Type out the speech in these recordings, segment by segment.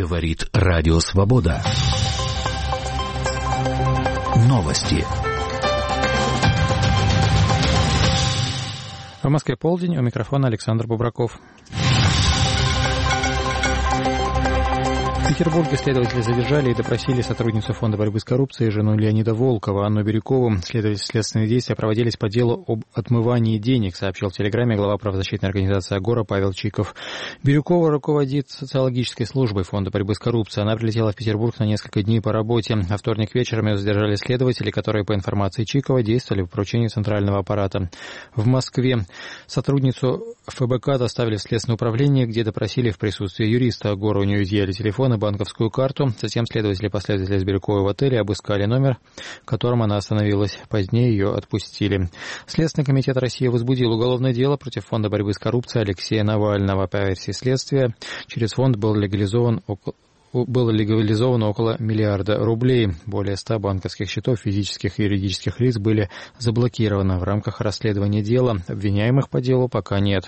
Говорит Радио Свобода. Новости. В Москве полдень, у микрофона Александр Бубраков. В Петербурге следователи задержали и допросили сотрудницу Фонда борьбы с коррупцией, жену Леонида Волкова, Анну Бирюкову. Следственные действия проводились по делу об отмывании денег, сообщил в Телеграме глава правозащитной организации «Агора» Павел Чиков. Бирюкова руководит социологической службой Фонда борьбы с коррупцией. Она прилетела в Петербург на несколько дней по работе. Во вторник вечером ее задержали следователи, которые, по информации Чикова, действовали по поручению центрального аппарата. В Москве сотрудницу ФБК доставили в Следственное управление, где допросили в присутствии юриста Агора. У нее изъяли телефон и банковскую карту. Затем следователи последовали с Бирюковой в отеле, обыскали номер, в котором она остановилась. Позднее ее отпустили. Следственный комитет России возбудил уголовное дело против Фонда борьбы с коррупцией Алексея Навального. По версии следствия, через фонд было легализовано около миллиарда рублей. Более 100 банковских счетов физических и юридических лиц были заблокированы. В рамках расследования дела обвиняемых по делу пока нет.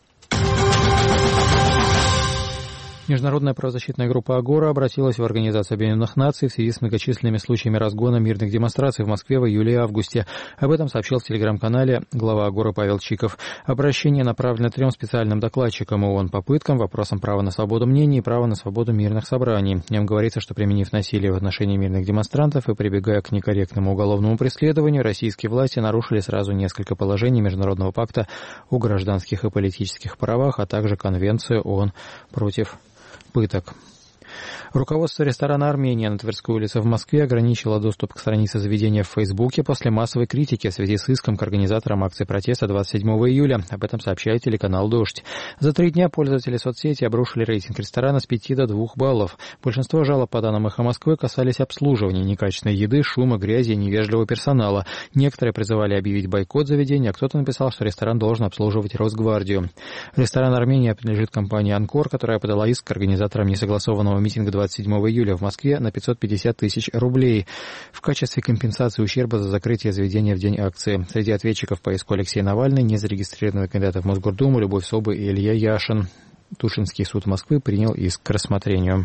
Международная правозащитная группа «Агора» обратилась в Организацию Объединенных Наций в связи с многочисленными случаями разгона мирных демонстраций в Москве в июле и августе. Об этом сообщил в Телеграм-канале глава «Агора» Павел Чиков. Обращение направлено 3 специальным докладчикам ООН по пыткам, вопросам права на свободу мнений и права на свободу мирных собраний. В нем говорится, что, применив насилие в отношении мирных демонстрантов и прибегая к некорректному уголовному преследованию, российские власти нарушили сразу несколько положений Международного пакта о гражданских и политических правах, а также Конвенцию ООН против пыток. Руководство ресторана «Армения» на Тверской улице в Москве ограничило доступ к странице заведения в Фейсбуке после массовой критики в связи с иском к организаторам акции протеста 27 июля. Об этом сообщает телеканал «Дождь». За 3 дня пользователи соцсети обрушили рейтинг ресторана с 5 до 2 баллов. Большинство жалоб, по данным «Эхо Москвы», касались обслуживания, некачественной еды, шума, грязи и невежливого персонала. Некоторые призывали объявить бойкот заведения, а кто-то написал, что ресторан должен обслуживать Росгвардию. Ресторан «Армения» принадлежит компании «Анкор», которая подала иск к организаторам несогласованного митинга 27 июля в Москве на 550 тысяч рублей в качестве компенсации ущерба за закрытие заведения в день акции. Среди ответчиков по иску Алексей Навальный, незарегистрированные кандидаты в Мосгордуму Любовь Собы и Илья Яшин. Тушинский суд Москвы принял иск к рассмотрению.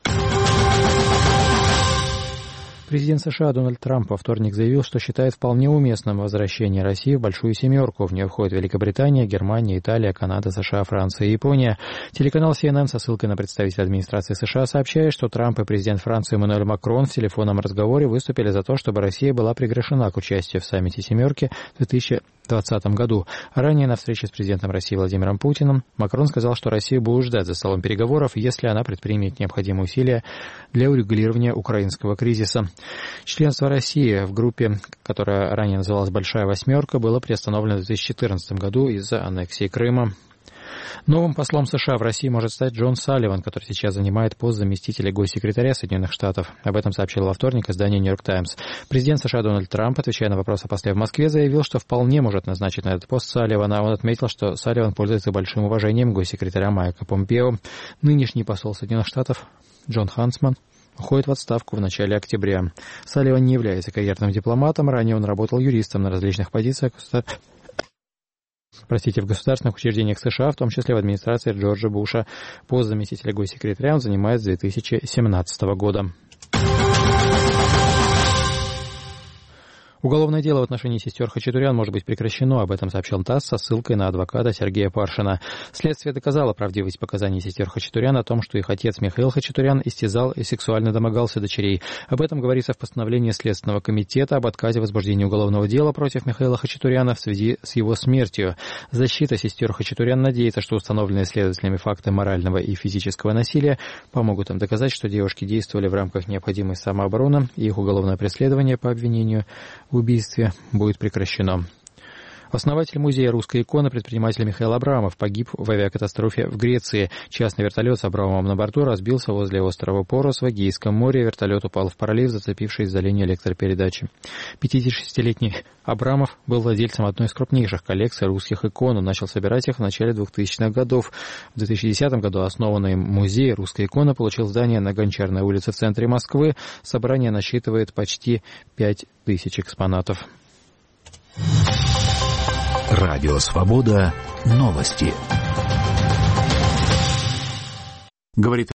Президент США Дональд Трамп во вторник заявил, что считает вполне уместным возвращение России в Большую Семерку. В нее входят Великобритания, Германия, Италия, Канада, США, Франция и Япония. Телеканал CNN со ссылкой на представителя администрации США сообщает, что Трамп и президент Франции Эммануэль Макрон в телефонном разговоре выступили за то, чтобы Россия была приглашена к участию в саммите «Семерки» в 2020 году. Ранее на встрече с президентом России Владимиром Путиным Макрон сказал, что Россию будут ждать за столом переговоров, если она предпримет необходимые усилия для урегулирования украинского кризиса. Членство России в группе, которая ранее называлась «Большая восьмерка», было приостановлено в 2014 году из-за аннексии Крыма. Новым послом США в России может стать Джон Салливан, который сейчас занимает пост заместителя госсекретаря Соединенных Штатов. Об этом сообщил во вторник издание «Нью-Йорк Таймс». Президент США Дональд Трамп, отвечая на вопрос о после в Москве, заявил, что вполне может назначить на этот пост Салливана. Он отметил, что Салливан пользуется большим уважением госсекретаря Майка Помпео. Нынешний посол Соединенных Штатов Джон Хансман уходит в отставку в начале октября. Салливан не является карьерным дипломатом. Ранее он работал юристом на различных позициях в государственных учреждениях США, в том числе в администрации Джорджа Буша. Пост заместителя госсекретаря он занимает с 2017 года. Уголовное дело в отношении сестер Хачатурян может быть прекращено, об этом сообщил ТАСС со ссылкой на адвоката Сергея Паршина. Следствие доказало правдивость показаний сестер Хачатурян о том, что их отец Михаил Хачатурян истязал и сексуально домогался дочерей. Об этом говорится в постановлении Следственного комитета об отказе возбуждения уголовного дела против Михаила Хачатуряна в связи с его смертью. Защита сестер Хачатурян надеется, что установленные следователями факты морального и физического насилия помогут им доказать, что девушки действовали в рамках необходимой самообороны, и их уголовное преследование по обвинению в убийстве будет прекращено. Основатель музея русской иконы, предприниматель Михаил Абрамов, погиб в авиакатастрофе в Греции. Частный вертолет с Абрамовым на борту разбился возле острова Порос в Эгейском море. Вертолет упал в пролив, зацепившись за линию электропередачи. 56-летний Абрамов был владельцем одной из крупнейших коллекций русских икон. Он начал собирать их в начале 2000-х годов. В 2010 году основанный музей русской иконы получил здание на Гончарной улице в центре Москвы. Собрание насчитывает почти 5000 экспонатов. Радио Свобода. Новости. Говорит